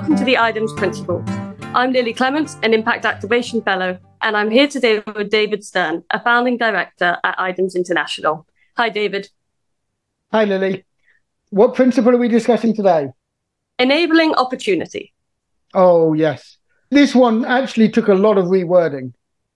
Welcome to the IDEMS Principle. I'm Lily Clements, an Impact Activation Fellow, and I'm here today with David Stern, a founding director at IDEMS International. Hi, David. Hi, Lily. What principle are we discussing today? Enabling opportunity. Oh, yes. This one actually took a lot of rewording.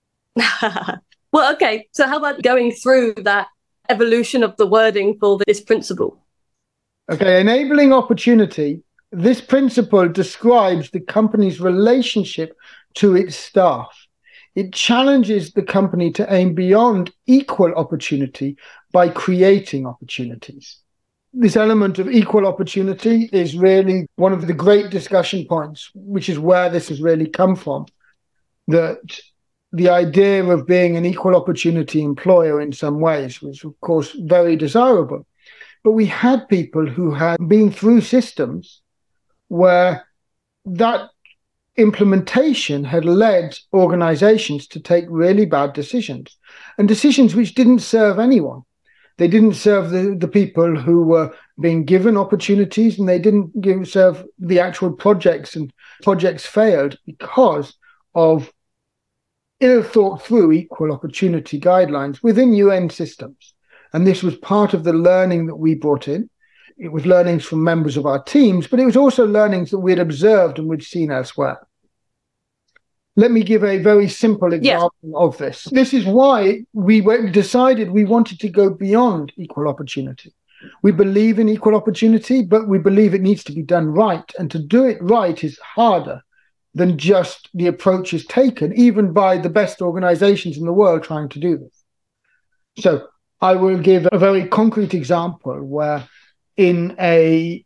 Well, okay. So how about going through that evolution of the wording for this principle? Okay, enabling opportunity. This principle describes the company's relationship to its staff. It challenges the company to aim beyond equal opportunity by creating opportunities. This element of equal opportunity is really one of the great discussion points, which is where this has really come from. That the idea of being an equal opportunity employer in some ways was, of course, very desirable. But we had people who had been through systems where that implementation had led organizations to take really bad decisions, and decisions which didn't serve anyone. They didn't serve the people who were being given opportunities, and they didn't serve the actual projects, and projects failed because of ill thought through equal opportunity guidelines within UN systems. And this was part of the learning that we brought in. It was learnings from members of our teams, but it was also learnings that we'd observed and we'd seen elsewhere. Let me give a very simple example of this. This is why we decided we wanted to go beyond equal opportunity. We believe in equal opportunity, but we believe it needs to be done right. And to do it right is harder than just the approaches taken, even by the best organizations in the world trying to do this. So I will give a very concrete example where in a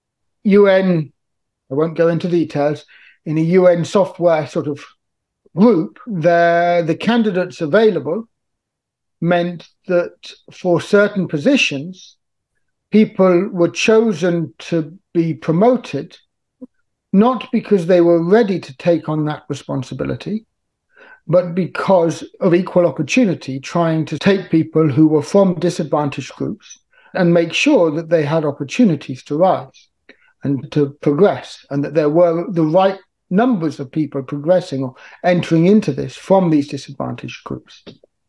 UN, I won't go into details, in a UN software sort of group, the candidates available meant that for certain positions, people were chosen to be promoted, not because they were ready to take on that responsibility, but because of equal opportunity, trying to take people who were from disadvantaged groups and make sure that they had opportunities to rise and to progress, and that there were the right numbers of people progressing or entering into this from these disadvantaged groups.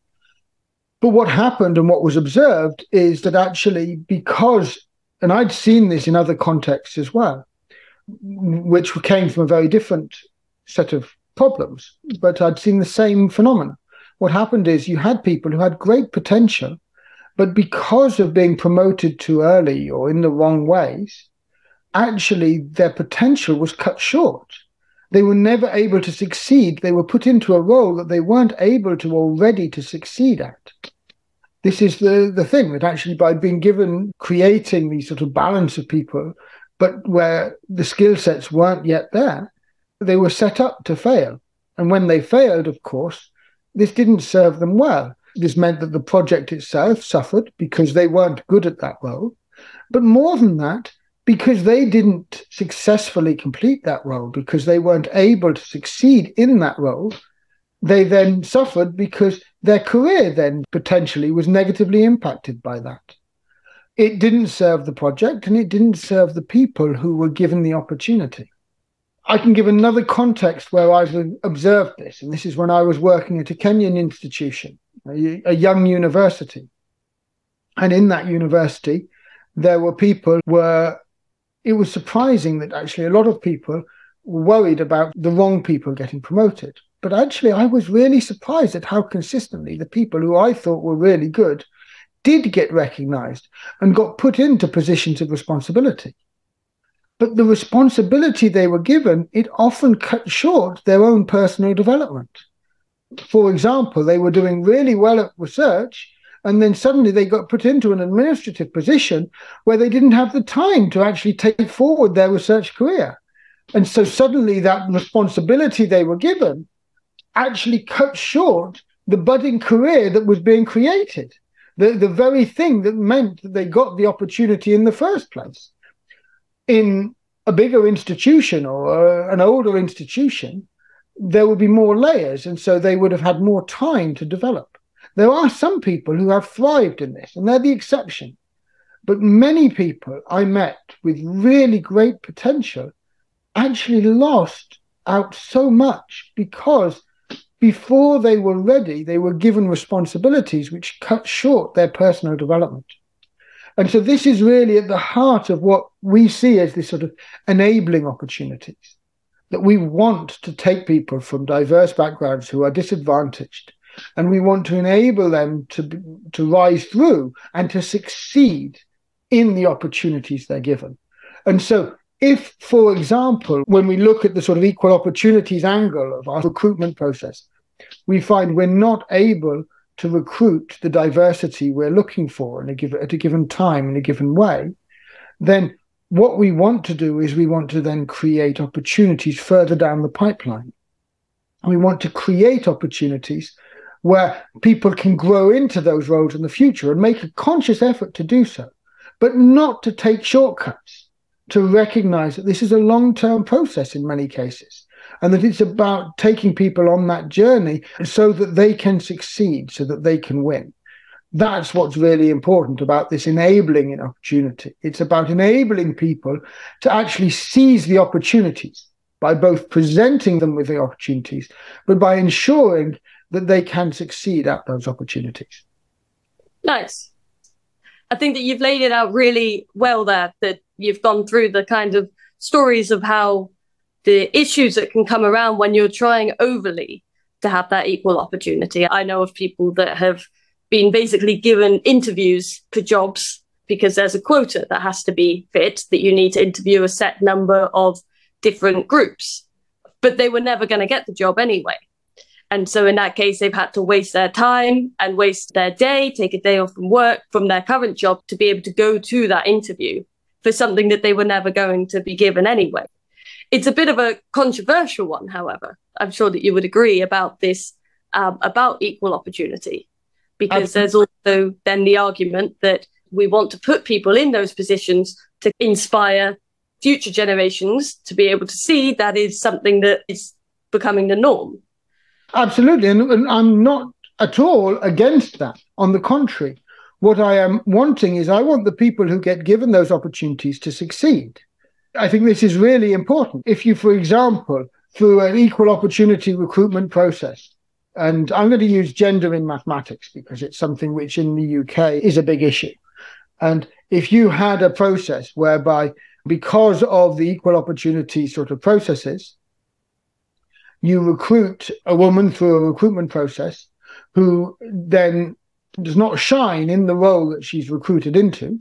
But what happened and what was observed is that actually, because, and I'd seen this in other contexts as well, which came from a very different set of problems, but I'd seen the same phenomena. What happened is you had people who had great potential, but because of being promoted too early or in the wrong ways, actually their potential was cut short. They were never able to succeed. They were put into a role that they weren't able to already to succeed at. This is the thing, that actually by being given, creating these sort of balance of people, but where the skill sets weren't yet there, they were set up to fail. And when they failed, of course, this didn't serve them well. This meant that the project itself suffered because they weren't good at that role. But more than that, because they didn't successfully complete that role, because they weren't able to succeed in that role, they then suffered because their career then potentially was negatively impacted by that. It didn't serve the project, and it didn't serve the people who were given the opportunity. I can give another context where I've observed this, and this is when I was working at a Kenyan institution, a young university. And in that university, there were people where it was surprising that actually a lot of people were worried about the wrong people getting promoted. But actually, I was really surprised at how consistently the people who I thought were really good did get recognized and got put into positions of responsibility. But the responsibility they were given, it often cut short their own personal development. For example, they were doing really well at research, and then suddenly they got put into an administrative position where they didn't have the time to actually take forward their research career. And so suddenly that responsibility they were given actually cut short the budding career that was being created, the very thing that meant that they got the opportunity in the first place. In a bigger institution or an older institution, there would be more layers, and so they would have had more time to develop. There are some people who have thrived in this, and they're the exception. But many people I met with really great potential actually lost out so much because before they were ready, they were given responsibilities which cut short their personal development. And so this is really at the heart of what we see as this sort of enabling opportunities, that we want to take people from diverse backgrounds who are disadvantaged, and we want to enable them to rise through and to succeed in the opportunities they're given. And so if, for example, when we look at the sort of equal opportunities angle of our recruitment process, we find we're not able to recruit the diversity we're looking for at a given time in a given way, then what we want to do is we want to then create opportunities further down the pipeline. We want to create opportunities where people can grow into those roles in the future and make a conscious effort to do so, but not to take shortcuts, to recognize that this is a long-term process in many cases, and that it's about taking people on that journey so that they can succeed, so that they can win. That's what's really important about this enabling an opportunity. It's about enabling people to actually seize the opportunities by both presenting them with the opportunities, but by ensuring that they can succeed at those opportunities. Nice. I think that you've laid it out really well there, that you've gone through the kind of stories of how the issues that can come around when you're trying overly to have that equal opportunity. I know of people that have been basically given interviews for jobs because there's a quota that has to be fit, that you need to interview a set number of different groups, but they were never going to get the job anyway. And so in that case, they've had to waste their time and waste their day, take a day off from work from their current job to be able to go to that interview for something that they were never going to be given anyway. It's a bit of a controversial one, however. I'm sure that you would agree about this, about equal opportunity, because there's also then the argument that we want to put people in those positions to inspire future generations to be able to see that is something that is becoming the norm. Absolutely. And I'm not at all against that. On the contrary, what I am wanting is I want the people who get given those opportunities to succeed. I think this is really important. If you, for example, through an equal opportunity recruitment process, and I'm going to use gender in mathematics because it's something which in the UK is a big issue. And if you had a process whereby, because of the equal opportunity sort of processes, you recruit a woman through a recruitment process who then does not shine in the role that she's recruited into,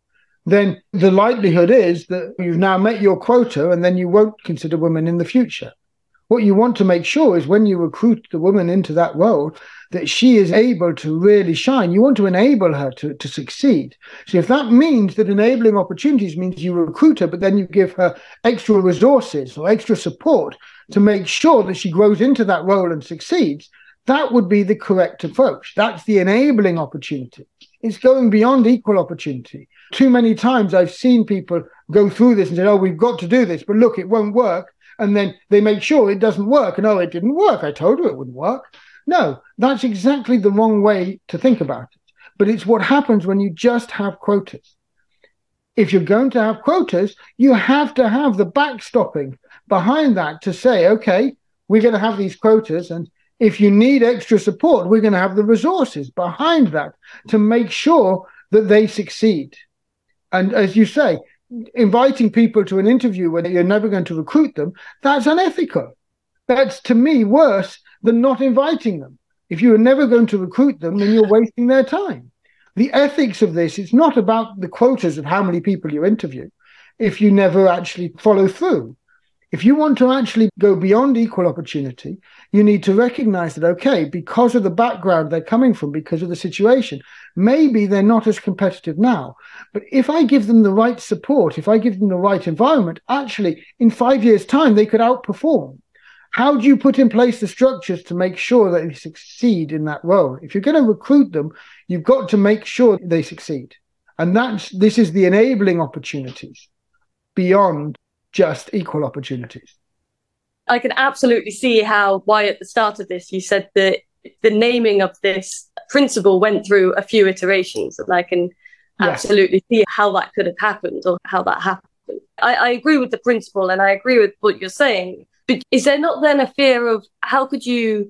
then the likelihood is that you've now met your quota and then you won't consider women in the future. What you want to make sure is when you recruit the woman into that role, that she is able to really shine. You want to enable her to succeed. So if that means that enabling opportunities means you recruit her, but then you give her extra resources or extra support to make sure that she grows into that role and succeeds, that would be the correct approach. That's the enabling opportunity. It's going beyond equal opportunity. Too many times I've seen people go through this and say, oh, we've got to do this, but look, it won't work. And then they make sure it doesn't work. And, oh, it didn't work. I told you it wouldn't work. No, that's exactly the wrong way to think about it. But it's what happens when you just have quotas. If you're going to have quotas, you have to have the backstopping behind that to say, okay, we're going to have these quotas. And if you need extra support, we're going to have the resources behind that to make sure that they succeed. And as you say, inviting people to an interview where you're never going to recruit them, that's unethical. That's, to me, worse than not inviting them. If you are never going to recruit them, then you're wasting their time. The ethics of this is not about the quotas of how many people you interview if you never actually follow through. If you want to actually go beyond equal opportunity, you need to recognize that, okay, because of the background they're coming from, because of the situation, maybe they're not as competitive now. But if I give them the right support, if I give them the right environment, actually, in 5 years' time, they could outperform. How do you put in place the structures to make sure that they succeed in that role? If you're going to recruit them, you've got to make sure they succeed. And this is the enabling opportunities beyond just equal opportunities. I can absolutely see why at the start of this, you said that the naming of this principle went through a few iterations. And I can absolutely see how that could have happened or how that happened. I agree with the principle and I agree with what you're saying. But is there not then a fear of how could you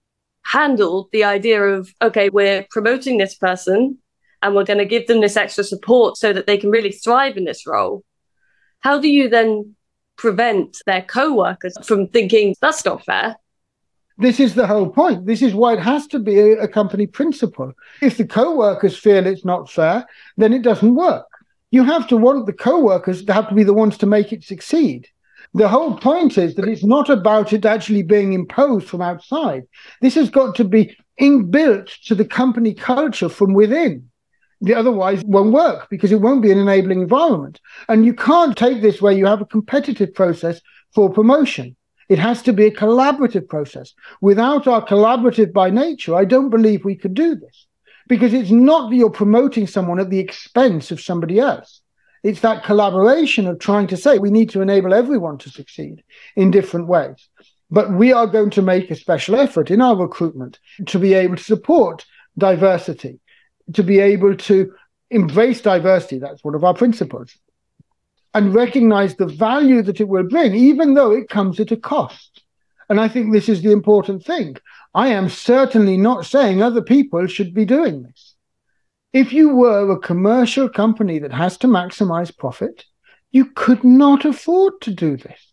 handle the idea of, okay, we're promoting this person and we're going to give them this extra support so that they can really thrive in this role? How do you then prevent their co-workers from thinking that's not fair? This is the whole point. This is why it has to be a company principle. If the co-workers feel it's not fair, then it doesn't work. You have to want the co-workers to have to be the ones to make it succeed. The whole point is that it's not about it actually being imposed from outside. This has got to be inbuilt to the company culture from within. Otherwise, it won't work because it won't be an enabling environment. And you can't take this where you have a competitive process for promotion. It has to be a collaborative process. Without our collaborative by nature, I don't believe we could do this. Because it's not that you're promoting someone at the expense of somebody else. It's that collaboration of trying to say we need to enable everyone to succeed in different ways. But we are going to make a special effort in our recruitment to be able to support diversity, to be able to embrace diversity. That's one of our principles. And recognize the value that it will bring, even though it comes at a cost. And I think this is the important thing. I am certainly not saying other people should be doing this. If you were a commercial company that has to maximize profit, you could not afford to do this.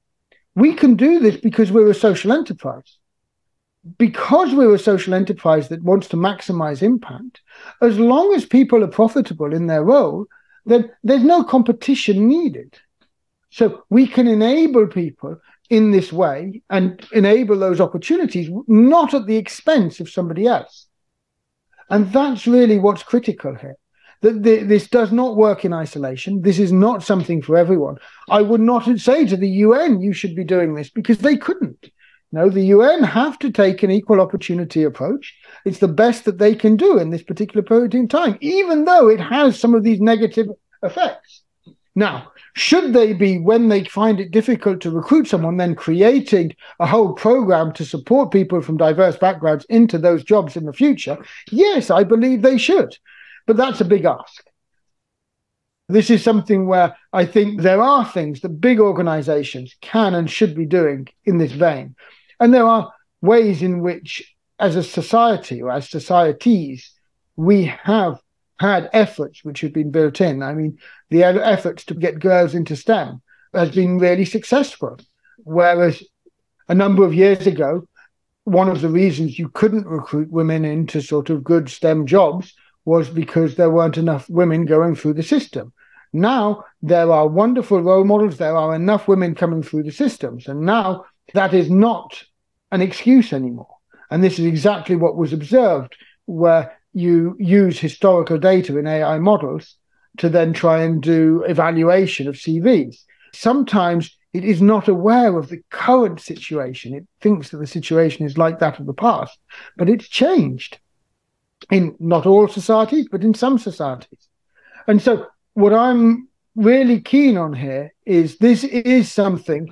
We can do this because we're a social enterprise. Because we're a social enterprise that wants to maximize impact, as long as people are profitable in their role, then there's no competition needed. So we can enable people in this way and enable those opportunities, not at the expense of somebody else. And that's really what's critical here. That this does not work in isolation. This is not something for everyone. I would not say to the UN, you should be doing this, because they couldn't. No, the UN have to take an equal opportunity approach. It's the best that they can do in this particular period in time, even though it has some of these negative effects. Now, should they be, when they find it difficult to recruit someone, then creating a whole program to support people from diverse backgrounds into those jobs in the future? Yes, I believe they should. But that's a big ask. This is something where I think there are things that big organizations can and should be doing in this vein. And there are ways in which, as a society or as societies, we have had efforts which have been built in. I mean, the efforts to get girls into STEM has been really successful. Whereas a number of years ago, one of the reasons you couldn't recruit women into sort of good STEM jobs was because there weren't enough women going through the system. Now there are wonderful role models. There are enough women coming through the systems. And now that is not an excuse anymore. And this is exactly what was observed, where you use historical data in AI models to then try and do evaluation of CVs. Sometimes it is not aware of the current situation. It thinks that the situation is like that of the past, but it's changed in not all societies, but in some societies. And so what I'm really keen on here is this is something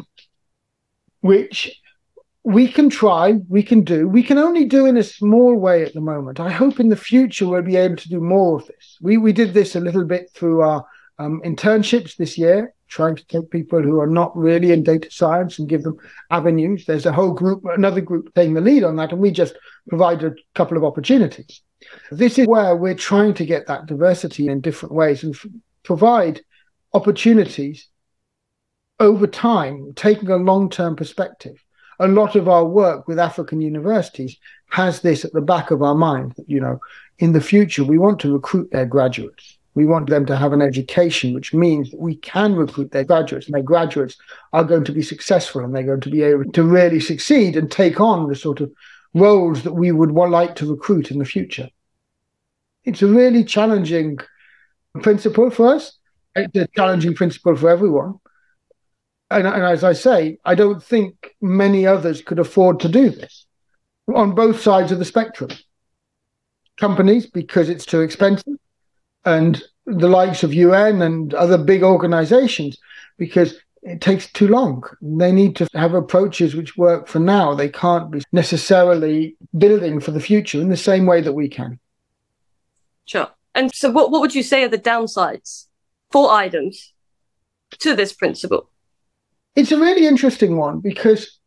which we can try, we can do. We can only do in a small way at the moment. I hope in the future we'll be able to do more of this. We did this a little bit through our internships this year, trying to take people who are not really in data science and give them avenues. There's a whole group, another group taking the lead on that, and we just provided a couple of opportunities. This is where we're trying to get that diversity in different ways and provide opportunities over time, taking a long-term perspective. A lot of our work with African universities has this at the back of our mind. You know, in the future, we want to recruit their graduates. We want them to have an education, which means that we can recruit their graduates, and their graduates are going to be successful, and they're going to be able to really succeed and take on the sort of roles that we would like to recruit in the future. It's a really challenging principle for us. It's a challenging principle for everyone. And as I say, I don't think many others could afford to do this on both sides of the spectrum. Companies, because it's too expensive, and the likes of UN and other big organizations, because it takes too long. They need to have approaches which work for now. They can't be necessarily building for the future in the same way that we can. Sure. And so what would you say are the downsides for IDEMS? to this principle? It's a really interesting one because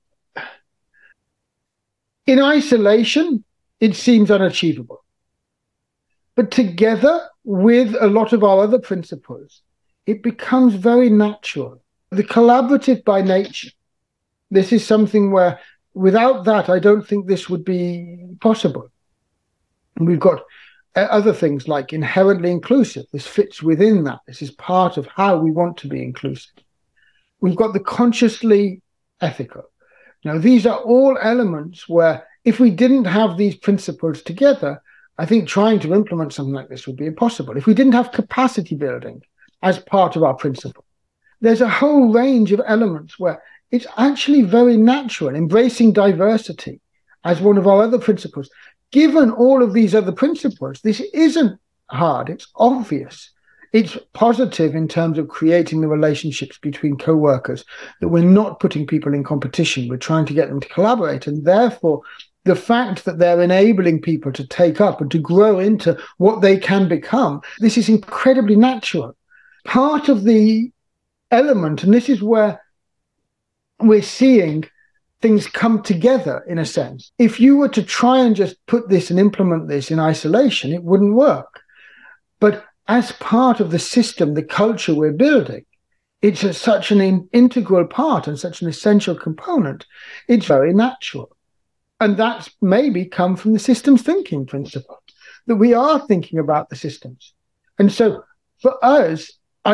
in isolation, it seems unachievable. But together with a lot of our other principles, it becomes very natural. The collaborative by nature, this is something where without that, I don't think this would be possible. And we've got other things like inherently inclusive. This fits within that. This is part of how we want to be inclusive. We've got the consciously ethical. Now, these are all elements where if we didn't have these principles together, I think trying to implement something like this would be impossible. If we didn't have capacity building as part of our principle, there's a whole range of elements where it's actually very natural, embracing diversity as one of our other principles. Given all of these other principles, this isn't hard, it's obvious. It's positive in terms of creating the relationships between co-workers, that we're not putting people in competition, we're trying to get them to collaborate. And therefore, the fact that they're enabling people to take up and to grow into what they can become, this is incredibly natural. Part of the element, and this is where we're seeing things come together in a sense. If you were to try and just put this and implement this in isolation, it wouldn't work. But as part of the system, the culture we're building, it's such an integral part and such an essential component. It's very natural. And that's maybe come from the systems thinking principle, that we are thinking about the systems. And so for us,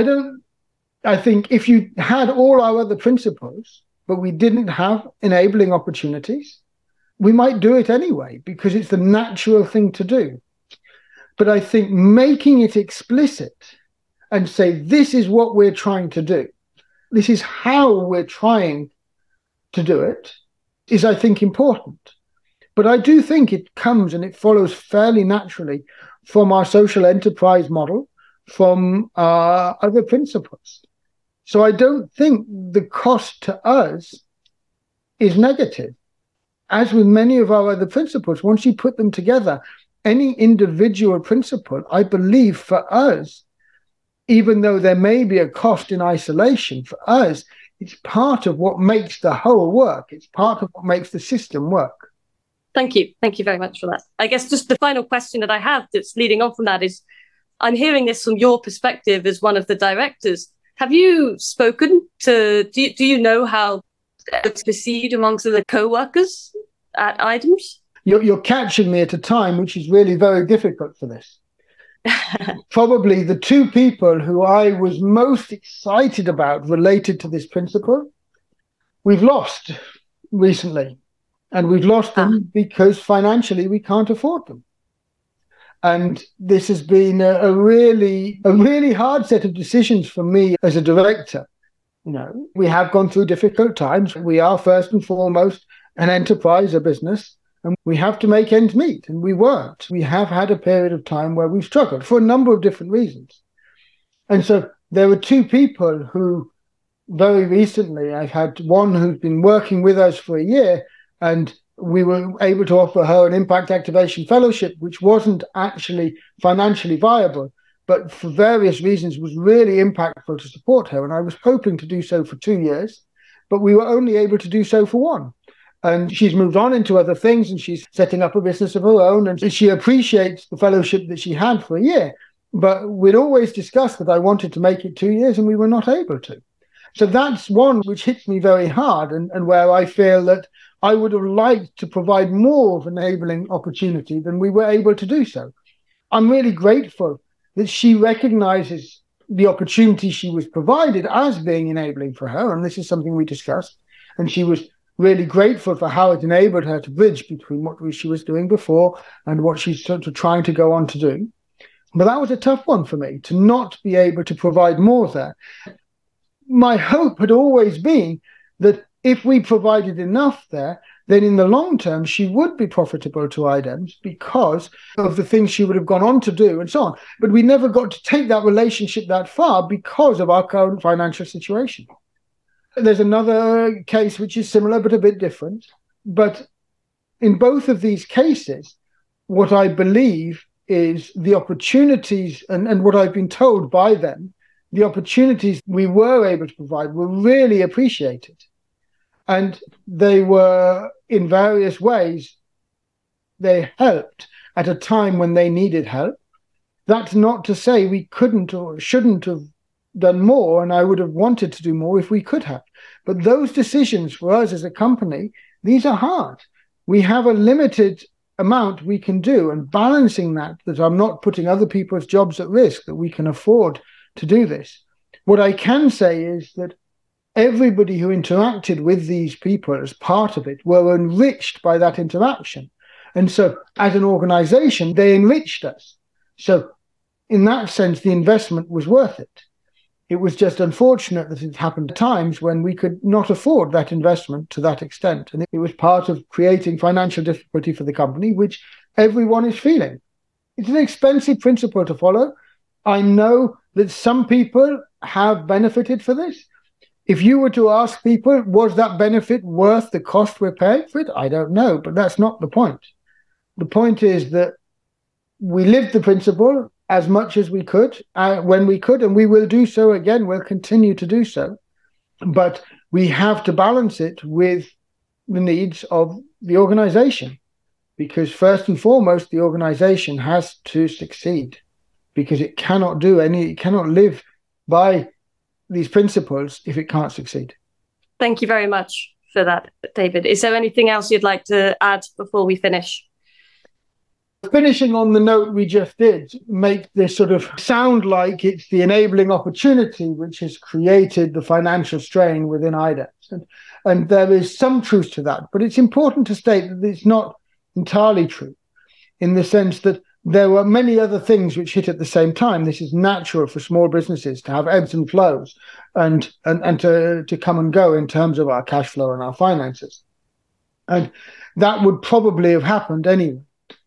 I think if you had all our other principles, but we didn't have enabling opportunities, we might do it anyway, because it's the natural thing to do. But I think making it explicit and say, this is what we're trying to do, this is how we're trying to do it, is, I think, important. But I do think it comes and it follows fairly naturally from our social enterprise model, from our other principles. So I don't think the cost to us is negative. As with many of our other principles, once you put them together, any individual principle, I believe for us, even though there may be a cost in isolation, for us, it's part of what makes the whole work. It's part of what makes the system work. Thank you. Thank you very much for that. I guess just the final question that I have that's leading on from that is, I'm hearing this from your perspective as one of the directors. Have you spoken to, do you know how it's perceived amongst the co-workers at IDEMS? You're catching me at a time which is really very difficult for this. Probably the two people who I was most excited about related to this principle, we've lost recently. And we've lost them because financially we can't afford them. And this has been a really hard set of decisions for me as a director. You know, we have gone through difficult times. We are first and foremost an enterprise, a business, and we have to make ends meet. And we weren't. We have had a period of time where we've struggled for a number of different reasons. And so there were two people who very recently, I've had one who's been working with us for a year, and we were able to offer her an Impact Activation Fellowship, which wasn't actually financially viable, but for various reasons was really impactful to support her. And I was hoping to do so for 2 years, but we were only able to do so for one. And she's moved on into other things, and she's setting up a business of her own, and she appreciates the fellowship that she had for a year. But we'd always discussed that I wanted to make it 2 years, and we were not able to. So that's one which hits me very hard, and where I feel that I would have liked to provide more of enabling opportunity than we were able to do so. I'm really grateful that she recognizes the opportunity she was provided as being enabling for her, and this is something we discussed, and she was really grateful for how it enabled her to bridge between what she was doing before and what she's sort of trying to go on to do. But that was a tough one for me, to not be able to provide more there. My hope had always been that if we provided enough there, then in the long term, she would be profitable to IDEMS because of the things she would have gone on to do and so on. But we never got to take that relationship that far because of our current financial situation. There's another case which is similar but a bit different. But in both of these cases, what I believe is the opportunities and what I've been told by them the opportunities we were able to provide were really appreciated. And they were, in various ways, they helped at a time when they needed help. That's not to say we couldn't or shouldn't have done more, and I would have wanted to do more if we could have. But those decisions for us as a company, these are hard. We have a limited amount we can do, and balancing that I'm not putting other people's jobs at risk, that we can afford to do this. What I can say is that everybody who interacted with these people as part of it were enriched by that interaction. And so as an organization, they enriched us. So in that sense, the investment was worth it. It was just unfortunate that it happened at times when we could not afford that investment to that extent. And it was part of creating financial difficulty for the company, which everyone is feeling. It's an expensive principle to follow. I know that some people have benefited for this. If you were to ask people, was that benefit worth the cost we're paying for it? I don't know, but that's not the point. The point is that we lived the principle as much as we could, when we could, and we will do so again. We'll continue to do so. But we have to balance it with the needs of the organization, because first and foremost, the organization has to succeed, because it cannot live by these principles if it can't succeed. Thank you very much for that, David. Is there anything else you'd like to add before we finish? Finishing on the note we just did, make this sort of sound like it's the enabling opportunity which has created the financial strain within IDEX. And there is some truth to that, but it's important to state that it's not entirely true, in the sense that there were many other things which hit at the same time. This is natural for small businesses to have ebbs and flows and to come and go in terms of our cash flow and our finances. And that would probably have happened anyway.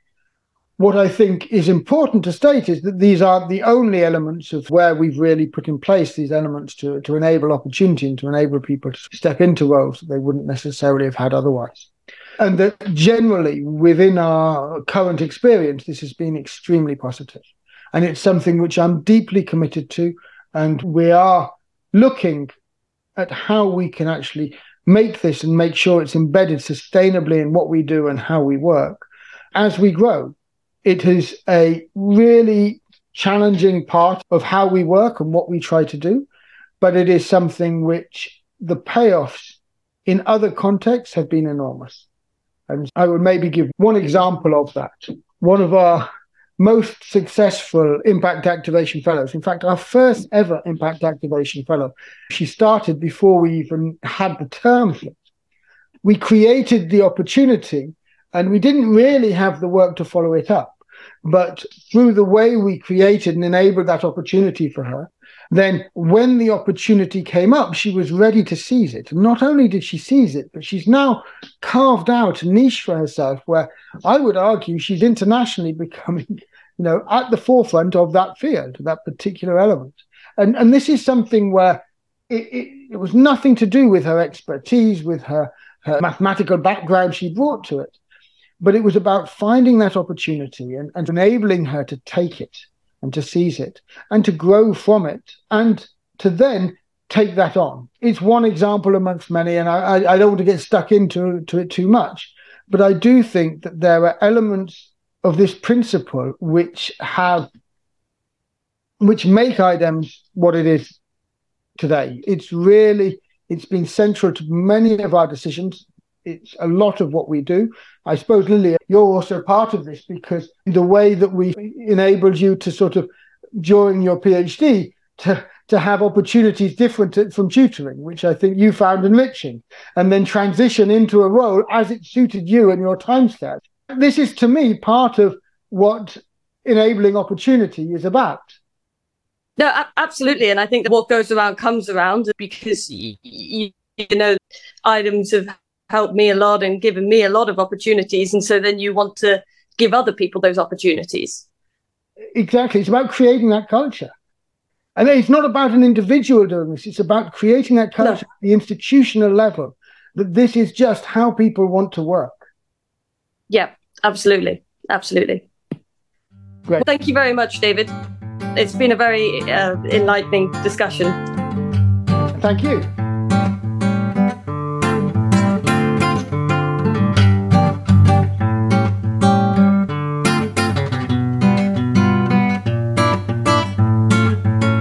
What I think is important to state is that these aren't the only elements of where we've really put in place these elements to enable opportunity and to enable people to step into roles that they wouldn't necessarily have had otherwise. And that generally, within our current experience, this has been extremely positive. And it's something which I'm deeply committed to. And we are looking at how we can actually make this and make sure it's embedded sustainably in what we do and how we work as we grow. It is a really challenging part of how we work and what we try to do, but it is something which the payoffs in other contexts have been enormous. And I would maybe give one example of that. One of our most successful Impact Activation Fellows, in fact, our first ever Impact Activation Fellow, she started before we even had the term for it. We created the opportunity, and we didn't really have the work to follow it up. But through the way we created and enabled that opportunity for her, then when the opportunity came up, she was ready to seize it. And not only did she seize it, but she's now carved out a niche for herself where I would argue she's internationally becoming, at the forefront of that field, that particular element. And this is something where it was nothing to do with her expertise, with her mathematical background she brought to it. But it was about finding that opportunity and enabling her to take it and to seize it and to grow from it and to then take that on. It's one example amongst many, and I don't want to get stuck into it too much. But I do think that there are elements of this principle which make IDEMS what it is today. It's been central to many of our decisions. It's a lot of what we do. I suppose, Lily, you're also part of this because the way that we enabled you to sort of, during your PhD, to have opportunities different from tutoring, which I think you found enriching, and then transition into a role as it suited you and your timescale. This is, to me, part of what enabling opportunity is about. No, absolutely. And I think that what goes around comes around, because, items have helped me a lot and given me a lot of opportunities. And so then you want to give other people those opportunities. Exactly. It's about creating that culture. And it's not about an individual doing this. It's about creating that culture at the institutional level, that this is just how people want to work. Yeah, absolutely. Absolutely. Great. Well, thank you very much, David. It's been a very enlightening discussion. Thank you.